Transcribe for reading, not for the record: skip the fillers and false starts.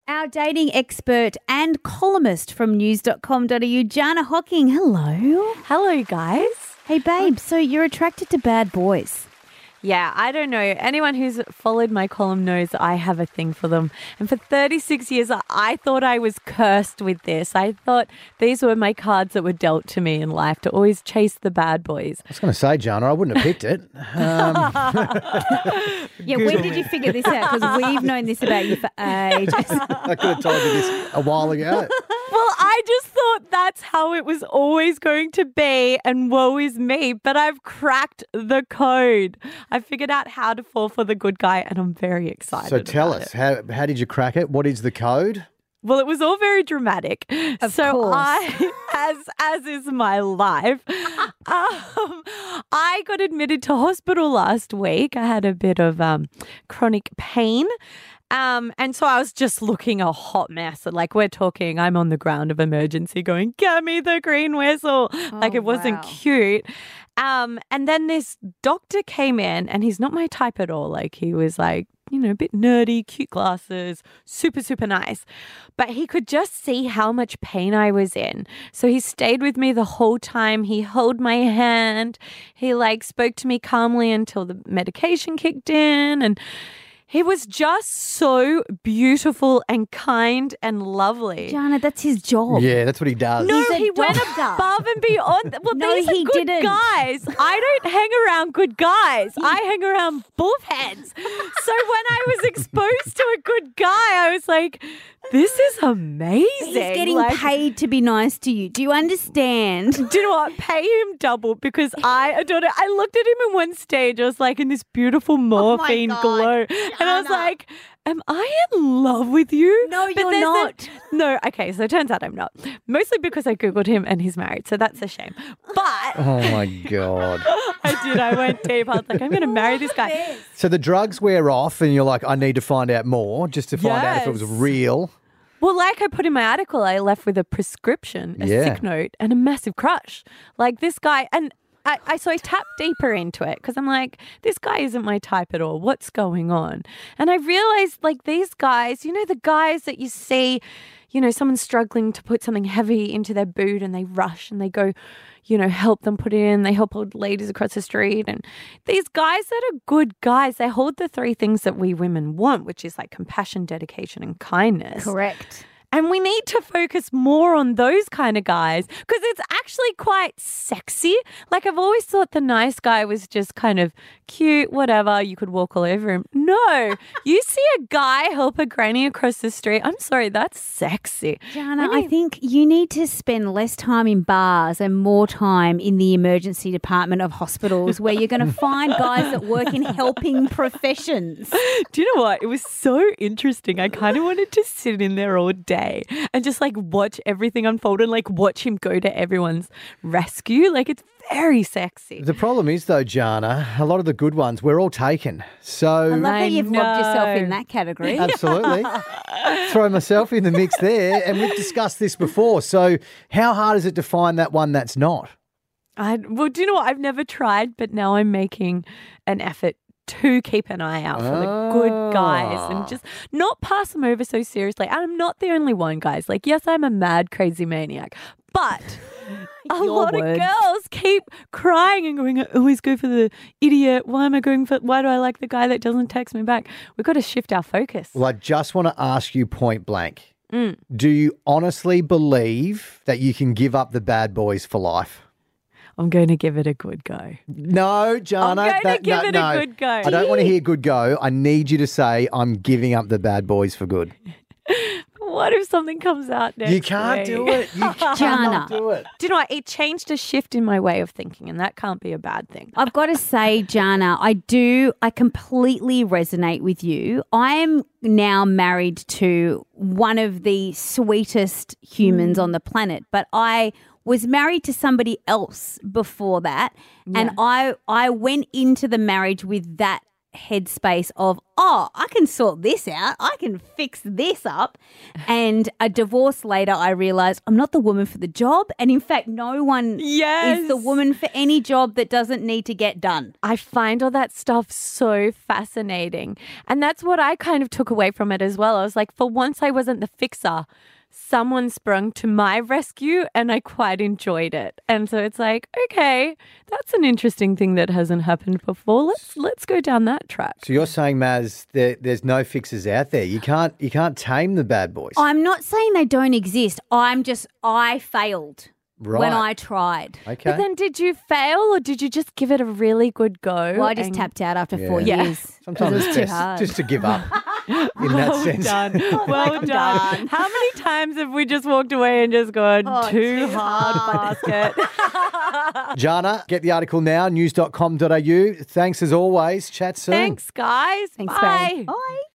Our dating expert and columnist from news.com.au, Jana Hocking. Hello. Hello, guys. Hey, babe, so you're attracted to bad boys. Yeah, I don't know. Anyone who's followed my column knows I have a thing for them. And for 36 years, I thought I was cursed with this. I thought these were my cards that were dealt to me in life, to always chase the bad boys. I was going to say, Jana, I wouldn't have picked it. Yeah, when did you figure this out? Because we've known this about you for ages. I could have told you this a while ago. Well, I just thought that's how it was always going to be, and woe is me. But I've cracked the code. I figured out how to fall for the good guy, and I'm very excited. So tell us, how did you crack it? What is the code? Well, it was all very dramatic. Of so course. as is my life, I got admitted to hospital last week. I had a bit of chronic pain. And so I was just looking a hot mess. Like, we're talking, I'm on the ground of emergency going, get me the green whistle. Like, it wasn't cute. And then this doctor came in, and he's not my type at all. Like, he was like, you know, a bit nerdy, cute glasses, super, super nice. But he could just see how much pain I was in. So he stayed with me the whole time. He held my hand. He spoke to me calmly until the medication kicked in. And he was just so beautiful and kind and lovely. Jana, that's his job. Yeah, that's what he does. No, He's a he went doctor. above and beyond. Well, No, these are he good didn't. guys. I don't hang around good guys. I hang around bullheads. So when I was exposed to a good guy, I was like, this is amazing. He's getting paid to be nice to you. Do you understand? Do you know what? Pay him double, because I adore it. I looked at him in one stage. I was like in this beautiful morphine glow. And I was like, am I in love with you? No, But you're there's not. No, okay, so it turns out I'm not. Mostly because I Googled him and he's married, so that's a shame. But Oh, my God. I did. I went deep. I was like, I'm going to marry this guy. So the drugs wear off and you're like, I need to find out more just to find out if it was Yes. real. Well, like I put in my article, I left with a prescription, a Yeah. sick note, and a massive crush. Like this guy, and I tapped deeper into it because I'm like, this guy isn't my type at all. What's going on? And I realized, like, these guys, you know, the guys that you see, you know, someone's struggling to put something heavy into their boot and they rush and they go, you know, help them put it in. They help old ladies across the street. And these guys that are good guys, they hold the three things that we women want, which is like compassion, dedication, and kindness. Correct. And we need to focus more on those kind of guys because it's actually quite sexy. Like, I've always thought the nice guy was just kind of cute, whatever. You could walk all over him. No, you see a guy help a granny across the street. I'm sorry, that's sexy. Jana, I think you need to spend less time in bars and more time in the emergency department of hospitals where you're going to find guys that work in helping professions. Do you know what? It was so interesting. I kind of wanted to sit in there all day and just like watch everything unfold and like watch him go to everyone's rescue. Like, it's very sexy. The problem is, though, Jana, a lot of the good ones, we're all taken. So I love how I you've lobbed yourself know. in that category. absolutely. Throw myself in the mix there. And we've discussed this before. So how hard is it to find that one that's not? Well, do you know what? I've never tried, but now I'm making an effort to keep an eye out for the good guys and just not pass them over so seriously. And I'm not the only one, guys. Like, yes, I'm a mad, crazy maniac, but a Your lot words. of girls keep crying and going, I always go for the idiot. Why do I like the guy that doesn't text me back? We've got to shift our focus. Well, I just want to ask you point blank. Do you honestly believe that you can give up the bad boys for life? I'm going to give it a good go. No, Jana. I'm going to give it a good go. I don't want to hear good go. I need you to say, I'm giving up the bad boys for good. What if something comes out next You can't week? do it. You Jana. cannot do it. Do you know what? It changed a shift in my way of thinking, and that can't be a bad thing. I've got to say, Jana, I completely resonate with you. I am now married to one of the sweetest humans on the planet, but I was married to somebody else before that. And I went into the marriage with that headspace of, I can sort this out. I can fix this up. And a divorce later, I realized I'm not the woman for the job. And in fact, no one is the woman for any job that doesn't need to get done. I find all that stuff so fascinating. And that's what I kind of took away from it as well. I was like, for once I wasn't the fixer. Someone sprung to my rescue and I quite enjoyed it. And so it's like, okay, that's an interesting thing that hasn't happened before. Let's go down that track. So you're saying, Maz, there's no fixes out there. You can't tame the bad boys. I'm not saying they don't exist. I failed. Right. When I tried. Okay. But then did you fail or did you just give it a really good go? Well, I just tapped out after 4 Yeah. years. Sometimes It was it's too best hard. just to give up in that Well sense. done. Well done. How many times have we just walked away and just gone, too hard basket? Jana, get the article now, news.com.au. Thanks as always. Chat soon. Thanks, guys. Thanks, Bye. babe. Bye.